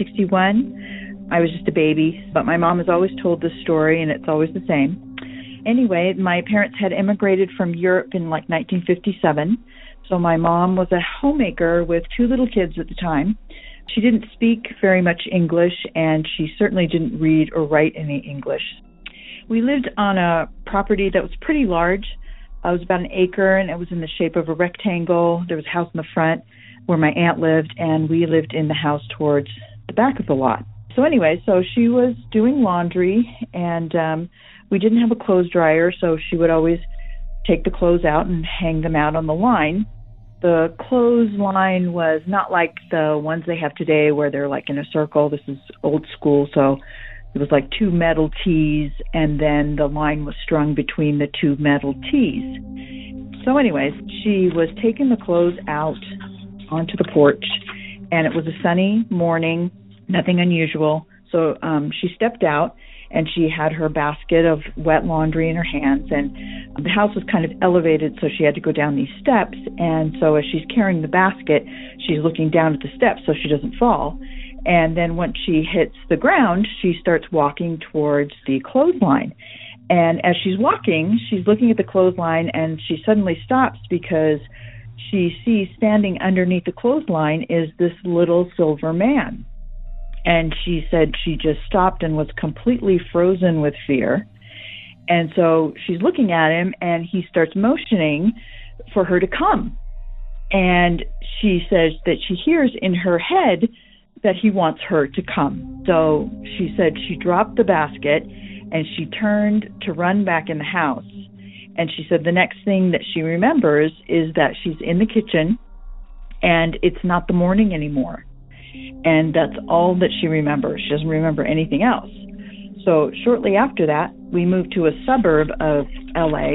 1961. I was just a baby, but my mom has always told this story, and it's always the same. Anyway, my parents had immigrated from Europe in like 1957, so my mom was a homemaker with two little kids at the time. She didn't speak very much English, and she certainly didn't read or write any English. We lived on a property that was pretty large. It was about an acre, and it was in the shape of a rectangle. There was a house in the front where my aunt lived, and we lived in the house towards the back of the lot. So anyway, so she was doing laundry, and we didn't have a clothes dryer, so she would always take the clothes out and hang them out on the line. The clothes line was not like the ones they have today where they're like in a circle. This is old school, so it was like two metal T's, and then the line was strung between the two metal T's. So anyways, she was taking the clothes out onto the porch, and it was a sunny morning, nothing unusual. So she stepped out, and she had her basket of wet laundry in her hands, and the house was kind of elevated, so she had to go down these steps. And so as she's carrying the basket, she's looking down at the steps so she doesn't fall. And then once she hits the ground, she starts walking towards the clothesline. And as she's walking, she's looking at the clothesline, and she suddenly stops because she sees standing underneath the clothesline is this little silver man. And she said she just stopped and was completely frozen with fear. And so she's looking at him, and he starts motioning for her to come. And she says that she hears in her head that he wants her to come. So she said she dropped the basket, and she turned to run back in the house. And she said the next thing that she remembers is that she's in the kitchen, and it's not the morning anymore. And that's all that she remembers. She doesn't remember anything else. So shortly after that, we moved to a suburb of LA,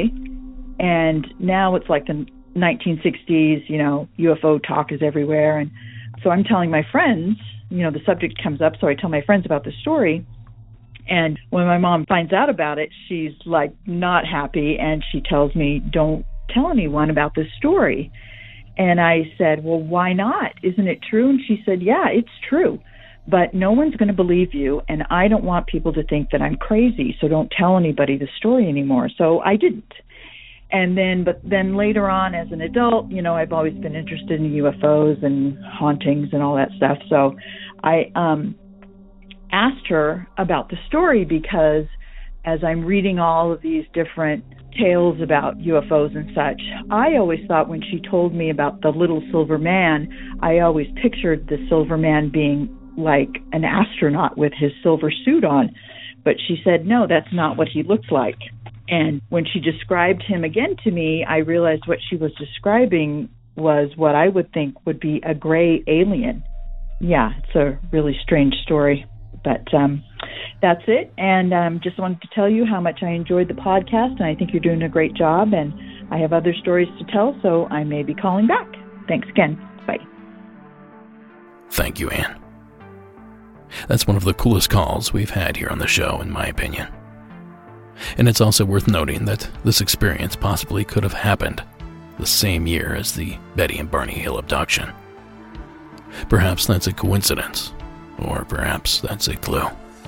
and now it's like the 1960s, UFO talk is everywhere. And so I'm telling my friends, the subject comes up, so I tell my friends about the story, And when my mom finds out about it, she's like not happy, and she tells me, don't tell anyone about this story. And I said, well, why not? Isn't it true? And she said, yeah, it's true, but no one's going to believe you, and I don't want people to think that I'm crazy, so don't tell anybody the story anymore. So I didn't. But then later on as an adult, I've always been interested in UFOs and hauntings and all that stuff. So I asked her about the story because as I'm reading all of these different tales about UFOs and such, I always thought when she told me about the little silver man, I always pictured the silver man being like an astronaut with his silver suit on. But she said, no, that's not what he looked like. And when she described him again to me, I realized what she was describing was what I would think would be a gray alien. Yeah, it's a really strange story. But that's it. And just wanted to tell you how much I enjoyed the podcast, and I think you're doing a great job. And I have other stories to tell, so I may be calling back. Thanks again. Bye. Thank you, Ann. That's one of the coolest calls we've had here on the show, in my opinion. And it's also worth noting that this experience possibly could have happened the same year as the Betty and Barney Hill abduction. Perhaps that's a coincidence, or perhaps that's a clue.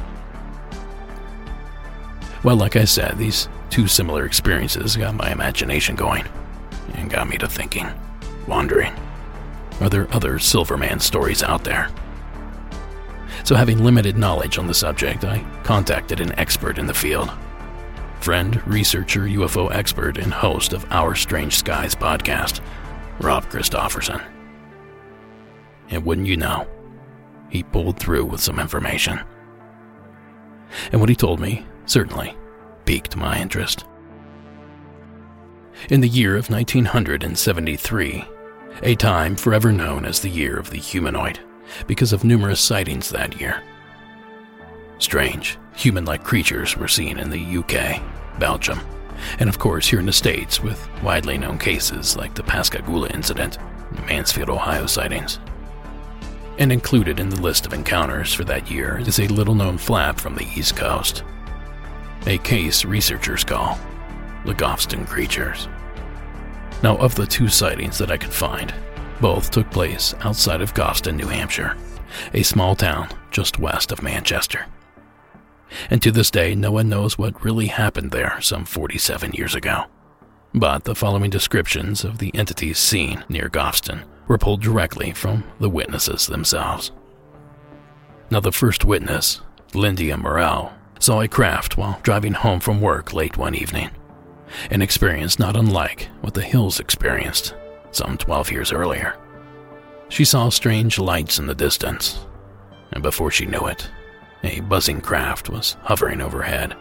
Well, like I said, these two similar experiences got my imagination going and got me to thinking, wondering, are there other Silverman stories out there? So having limited knowledge on the subject, I contacted an expert in the field. Friend, researcher, UFO expert, and host of Our Strange Skies podcast, Rob Christofferson. And wouldn't you know, he pulled through with some information. And what he told me certainly piqued my interest. In the year of 1973, a time forever known as the year of the humanoid, because of numerous sightings that year. Strange, human-like creatures were seen in the UK, Belgium, and of course here in the States with widely known cases like the Pascagoula incident and Mansfield, Ohio sightings. And included in the list of encounters for that year is a little-known flap from the East Coast, a case researchers call the Gofston Creatures. Now, of the two sightings that I could find, both took place outside of Gofston, New Hampshire, a small town just west of Manchester. And to this day, no one knows what really happened there some 47 years ago. But the following descriptions of the entities seen near Gofston were pulled directly from the witnesses themselves. Now, the first witness, Lyndia Morell, saw a craft while driving home from work late one evening, an experience not unlike what the Hills experienced some 12 years earlier. She saw strange lights in the distance, and before she knew it, a buzzing craft was hovering overhead.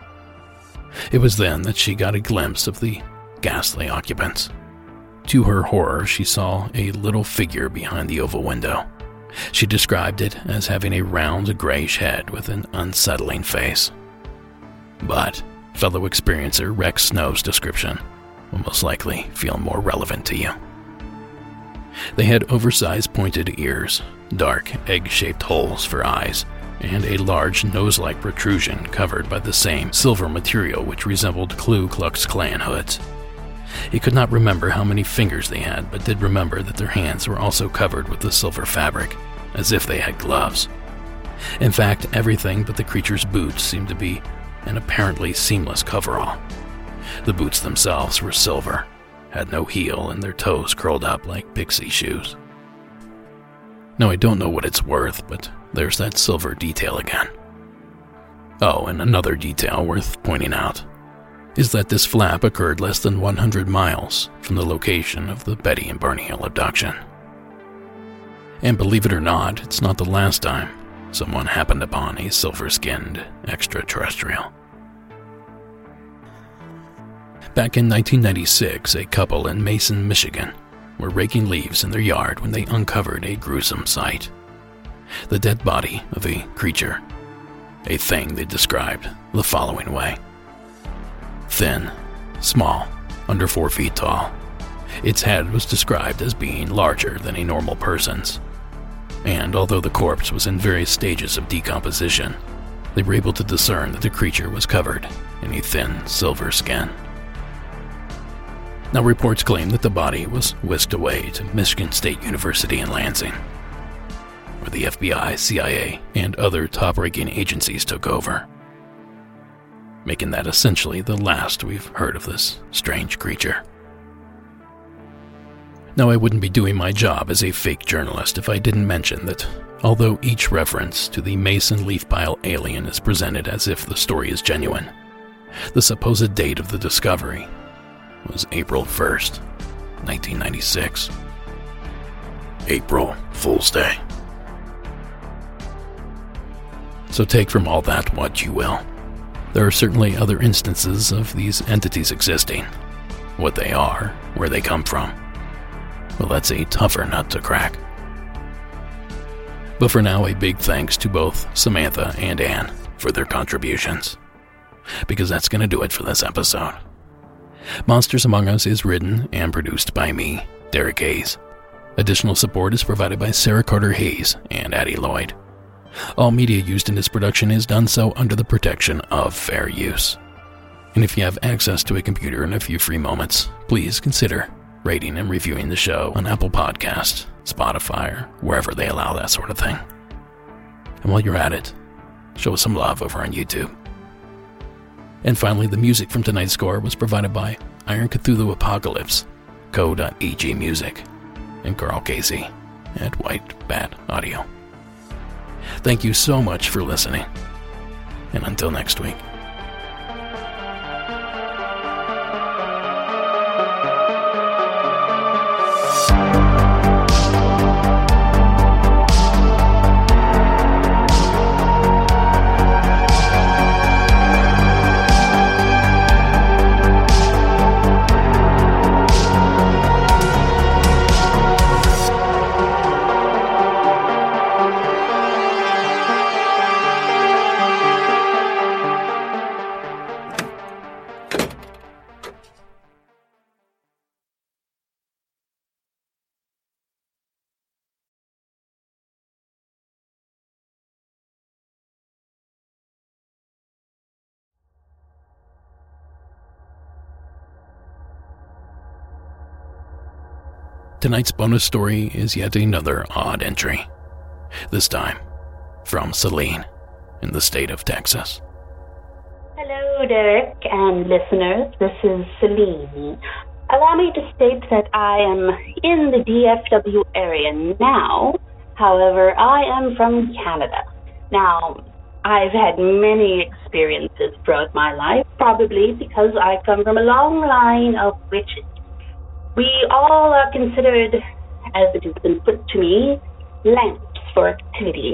It was then that she got a glimpse of the ghastly occupants. To her horror, she saw a little figure behind the oval window. She described it as having a round, grayish head with an unsettling face. But fellow experiencer Rex Snow's description will most likely feel more relevant to you. They had oversized pointed ears, dark egg-shaped holes for eyes, and a large nose-like protrusion covered by the same silver material which resembled Ku Klux Klan hoods. He could not remember how many fingers they had, but did remember that their hands were also covered with the silver fabric, as if they had gloves. In fact, everything but the creature's boots seemed to be an apparently seamless coverall. The boots themselves were silver, had no heel, and their toes curled up like pixie shoes. Now, I don't know what it's worth, but there's that silver detail again. Oh, and another detail worth pointing out is that this flap occurred less than 100 miles from the location of the Betty and Barney Hill abduction. And believe it or not, it's not the last time someone happened upon a silver-skinned extraterrestrial. Back in 1996, a couple in Mason, Michigan, were raking leaves in their yard when they uncovered a gruesome sight. The dead body of a creature, a thing they described the following way. Thin, small, under 4 feet tall. Its head was described as being larger than a normal person's. And although the corpse was in various stages of decomposition, They were able to discern that the creature was covered in a thin silver skin. Now, reports claim that the body was whisked away to Michigan State University in Lansing, where the FBI, CIA, and other top-ranking agencies took over, making that essentially the last we've heard of this strange creature. Now, I wouldn't be doing my job as a fake journalist if I didn't mention that although each reference to the Mason leaf pile alien is presented as if the story is genuine, the supposed date of the discovery was April 1st, 1996. April Fool's Day. So take from all that what you will. There are certainly other instances of these entities existing. What they are, where they come from, well, that's a tougher nut to crack. But for now, a big thanks to both Samantha and Anne for their contributions, because that's going to do it for this episode. Monsters Among Us is written and produced by me, Derek Hayes. Additional support is provided by Sarah Carter Hayes and Addie Lloyd. All media used in this production is done so under the protection of fair use. And if you have access to a computer and a few free moments, please consider rating and reviewing the show on Apple Podcasts, Spotify, or wherever they allow that sort of thing. And while you're at it, show us some love over on YouTube. And finally, the music from tonight's score was provided by Iron Cthulhu Apocalypse, Co.eg Music, and Carl Casey at White Bat Audio. Thank you so much for listening, and until next week. Tonight's bonus story is yet another odd entry, this time from Celine in the state of Texas. Hello, Derek and listeners. This is Celine. Allow me to state that I am in the DFW area now. However, I am from Canada. Now, I've had many experiences throughout my life, probably because I come from a long line of witches. We all are considered, as it has been put to me, lamps for activity.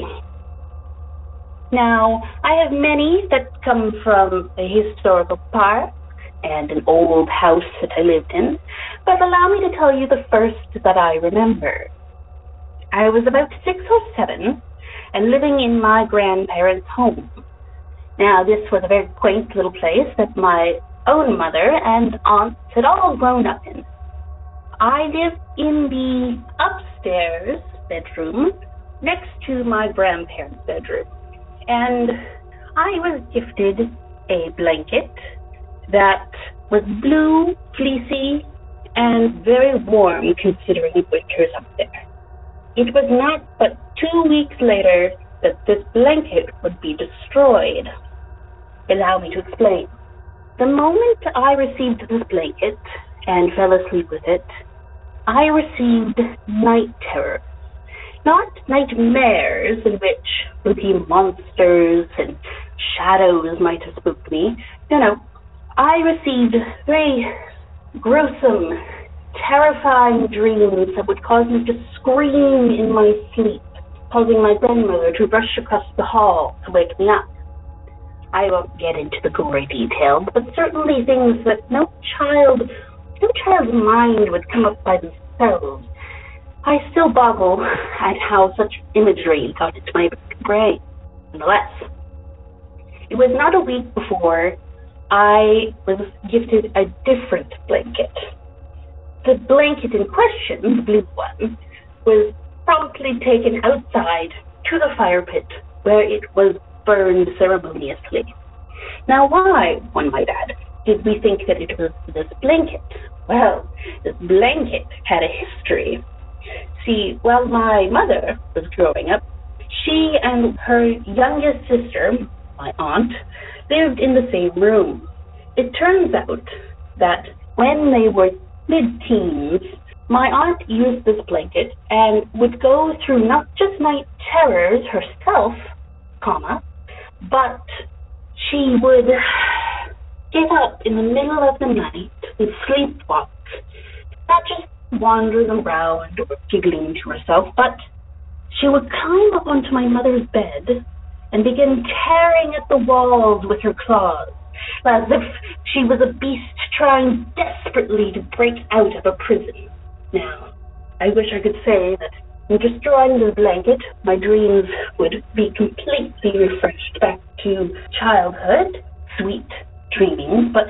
Now, I have many that come from a historical park and an old house that I lived in, but allow me to tell you the first that I remember. I was about 6 or 7 and living in my grandparents' home. Now, this was a very quaint little place that my own mother and aunts had all grown up in. I lived in the upstairs bedroom next to my grandparents' bedroom, and I was gifted a blanket that was blue, fleecy, and very warm considering winters up there. It was not but 2 weeks later that this blanket would be destroyed. Allow me to explain. The moment I received this blanket and fell asleep with it, I received night terror. Not nightmares in which spooky monsters and shadows might have spooked me. No. I received very gruesome, terrifying dreams that would cause me to scream in my sleep, causing my grandmother to rush across the hall to wake me up. I won't get into the gory details, but certainly things that no child's mind would come up by themselves. I still boggle at how such imagery got into my brain. Nonetheless, it was not a week before I was gifted a different blanket. The blanket in question, the blue one, was promptly taken outside to the fire pit, where it was burned ceremoniously. Now why, one might add, did we think that it was this blanket? Well, this blanket had a history. See, while my mother was growing up, she and her youngest sister, my aunt, lived in the same room. It turns out that when they were mid-teens, my aunt used this blanket and would go through not just night terrors herself, but she would get up in the middle of the night and sleepwalk, not just wandering around or giggling to herself, but she would climb up onto my mother's bed and begin tearing at the walls with her claws, as if she was a beast trying desperately to break out of a prison. Now, I wish I could say that in destroying the blanket, my dreams would be completely refreshed back to childhood, sweet dreaming, but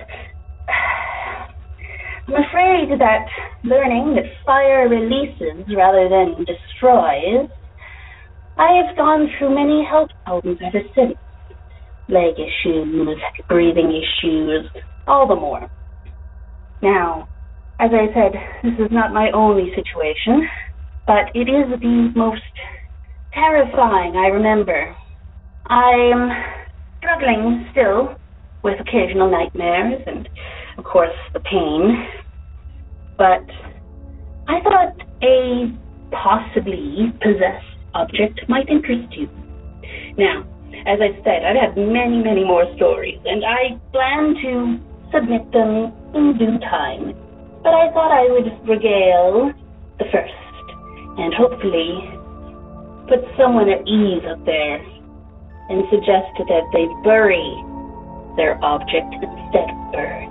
I'm afraid that learning that fire releases rather than destroys, I have gone through many health problems ever since. Leg issues, breathing issues, all the more. Now, as I said, this is not my only situation, but it is the most terrifying I remember. I'm struggling still with occasional nightmares and, of course, the pain. But I thought a possibly possessed object might interest you. Now, as I said, I've had many, many more stories, and I plan to submit them in due time. But I thought I would regale the first, and hopefully put someone at ease up there and suggest that they bury their object instead of burn.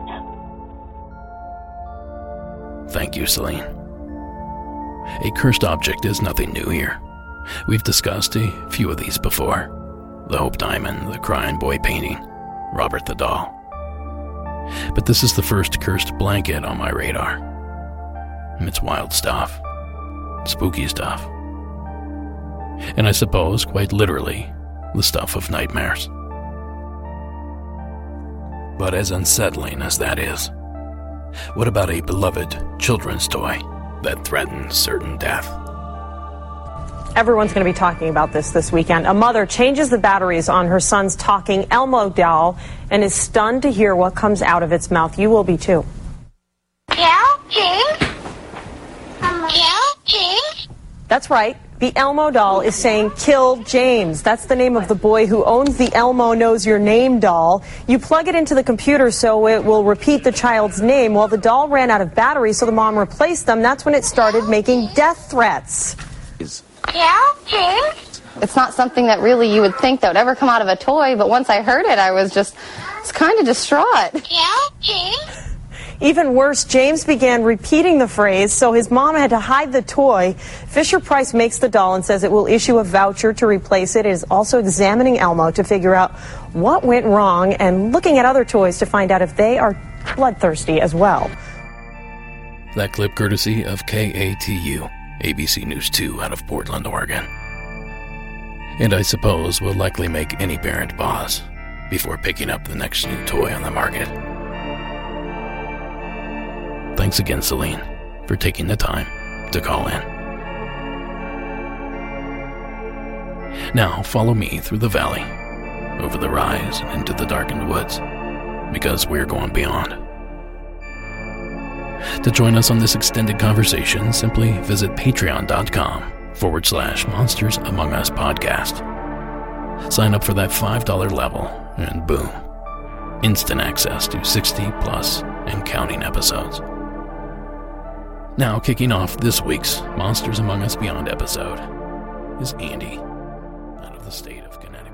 Thank you, Celine. A cursed object is nothing new here. We've discussed a few of these before. The Hope Diamond, the Crying Boy painting, Robert the Doll. But this is the first cursed blanket on my radar. It's wild stuff. Spooky stuff. And I suppose, quite literally, the stuff of nightmares. But as unsettling as that is, what about a beloved children's toy that threatens certain death? Everyone's going to be talking about this weekend. A mother changes the batteries on her son's talking Elmo doll and is stunned to hear what comes out of its mouth. You will be too. That's right. The Elmo doll is saying, "Kill James." That's the name of the boy who owns the Elmo Knows Your Name doll. You plug it into the computer so it will repeat the child's name. Well, the doll ran out of batteries, so the mom replaced them. That's when it started making death threats. It's not something that really you would think that would ever come out of a toy, but once I heard it, I was kind of distraught. Even worse, James began repeating the phrase, so his mom had to hide the toy. Fisher-Price makes the doll and says it will issue a voucher to replace it. It is also examining Elmo to figure out what went wrong and looking at other toys to find out if they are bloodthirsty as well. That clip courtesy of KATU, ABC News 2 out of Portland, Oregon. And I suppose will likely make any parent pause before picking up the next new toy on the market. Thanks again, Celine, for taking the time to call in. Now follow me through the valley, over the rise and into the darkened woods, because we're going beyond. To join us on this extended conversation, simply visit patreon.com/Monsters Among Us podcast. Sign up for that $5 level, and boom, instant access to 60+ and counting episodes. Now, kicking off this week's Monsters Among Us Beyond episode is Andy, out of the state of Connecticut.